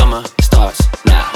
drama starts now.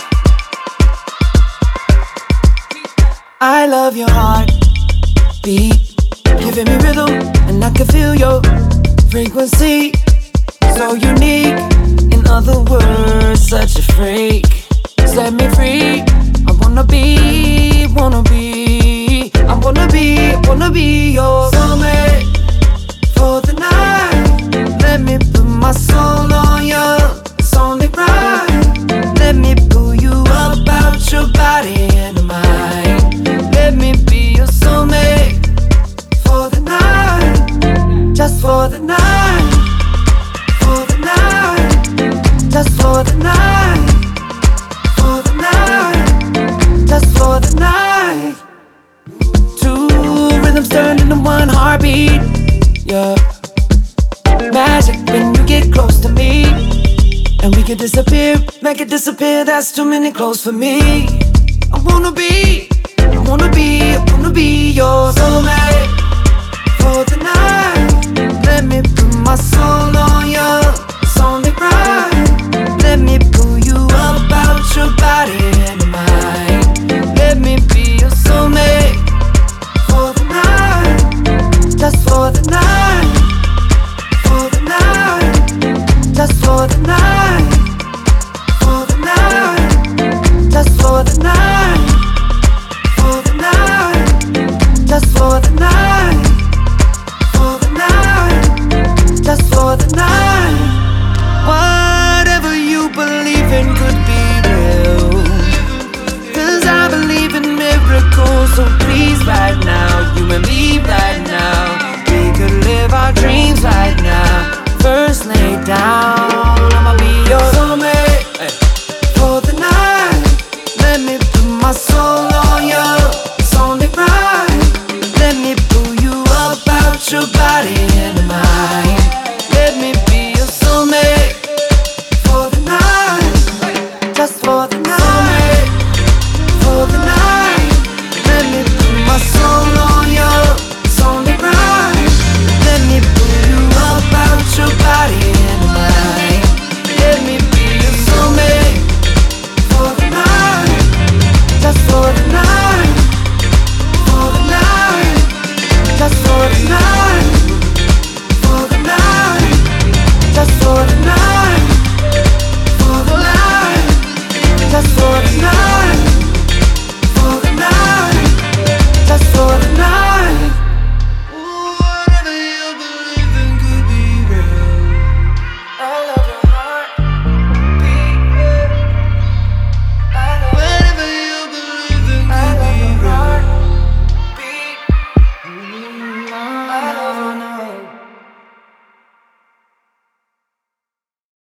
I love your heartbeat, giving me rhythm, and I can feel your frequency. So unique, in other words, such a freak. Set me free. I wanna be, I wanna be your soulmate for the night. Let me put my soul on you, it's only right. Let me pull you up out your body and mind. Let me be your soulmate for the night, just for the night, for the night, just for the night, for the night, just for the night. Two rhythms turned into one heartbeat, yeah. Magic when you get close to me, and we can disappear, make it disappear. That's too many clothes for me. I wanna be your soulmate